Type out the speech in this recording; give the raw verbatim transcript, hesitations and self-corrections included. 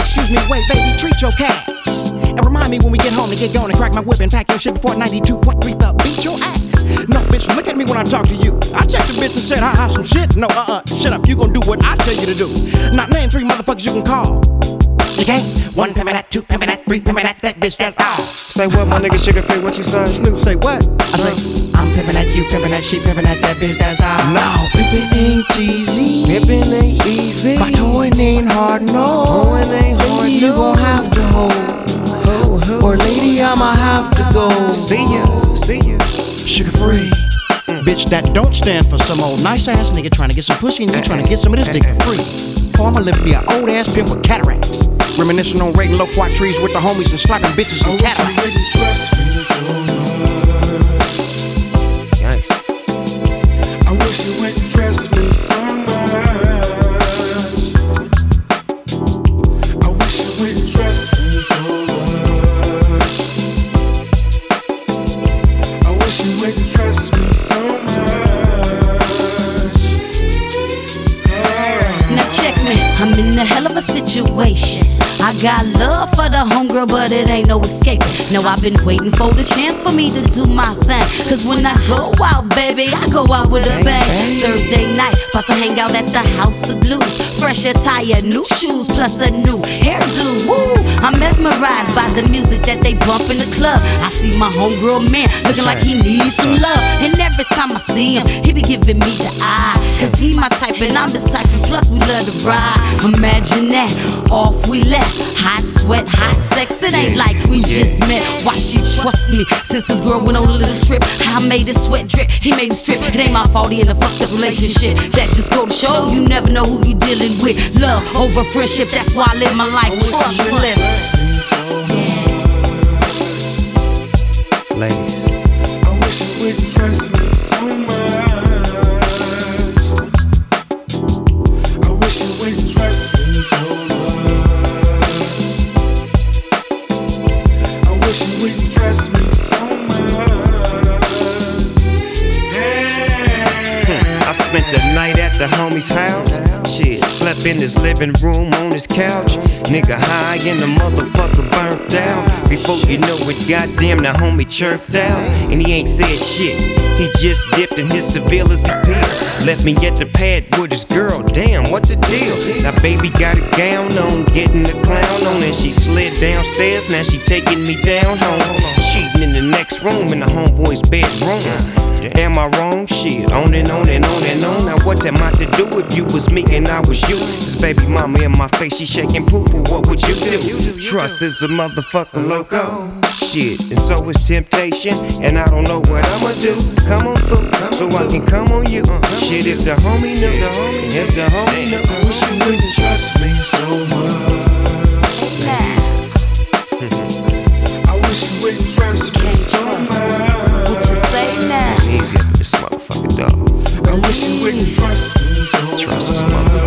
Excuse me, wait, baby, treat your cat. And remind me when we get home to get going and crack my whip and pack your shit before ninety-two point three the beat your ass. No, bitch, look at me when I talk to you. I checked the bitch and said, ha ha, some shit. No, uh uh, shut up, you gon' do what I tell you to do. Now name three motherfuckers you can call. You can't. One pimpin' that, two pimpin' that, three pimpin' that, that bitch, that's all. Say what, my nigga Sugar Free, what you say? Snoop say what? I say, I'm pimpin' that, you pimpin' that, she pimpin' that, that bitch, that's all. No, pimpin' ain't easy. Pimpin' ain't easy. My toyin' ain't hard, no. Hoeing ain't hard, lady, you gon' have to hold. Ho, ho. Or lady, I'ma have to go. See ya, see ya. Sugar Free. Mm. Bitch, that don't stand for some old nice ass nigga trying to get some pussy and you trying to get some of this dick for free. Or I'ma live to be an old ass pimp with cataracts. Reminiscing on raiding loquat trees with the homies and slapping bitches and cataracts. I wish you wouldn't trust me so much. I wish you wouldn't trust me so much. I wish you wouldn't trust me so much. Yeah. Now check me, I'm in a hell of a situation. I got love for the homegirl, but it ain't no escaping. No, I've been waiting for the chance for me to do my thing. Cause when I go out, baby, I go out with a bang. Thursday night, about to hang out at the House of Blues. Fresh attire, new shoes, plus a new hairdo. Woo! I'm mesmerized by the music that they bump in the club. I see my homegirl man looking like he needs some love. And every time I see him, he be giving me the eye. Cause he my type and I'm his type, and plus we love to ride. Imagine that, off we left. Hot sweat, hot sex, it ain't like we just met. Why she trust me since this girl went on a little trip? I made his sweat drip, he made me strip. It ain't my fault he in a fucked up relationship. That just go to show you never know who you dealing with. Love over friendship, that's why I live my life trustless. Ladies, I wish you wouldn't trust me so much. I wish you wouldn't trust me so much. I wish you wouldn't trust me so much. Yeah. I spent the night at the homie's house. Shit, slept in his living room on his couch. Nigga high and the motherfucker burnt out. Before you know it, goddamn, the homie chirped out. And he ain't said shit, he just dipped in his Sevilla's appeal. Left me at the pad with his girl, damn, what the deal? Now baby got a gown on, getting the clown on. And she slid downstairs, now she taking me down home. Cheating in the next room, in the homeboy's bedroom. Am I wrong? Shit, on and on and on and on. Now what am I to do if you was me and I was you? This baby mama in my face, she shaking poo-poo, what would you do? Trust is a motherfucker loco. Shit, and so is temptation, and I don't know what I'ma do. Come on through, so I can come on you. Shit, if the homie knew, if the homie knew. I wish you wouldn't trust me so much. I wish you wouldn't trust me so much. What you say now? Easy up with this motherfucker dog. I wish you wouldn't trust me so much. Trust is a motherfucker.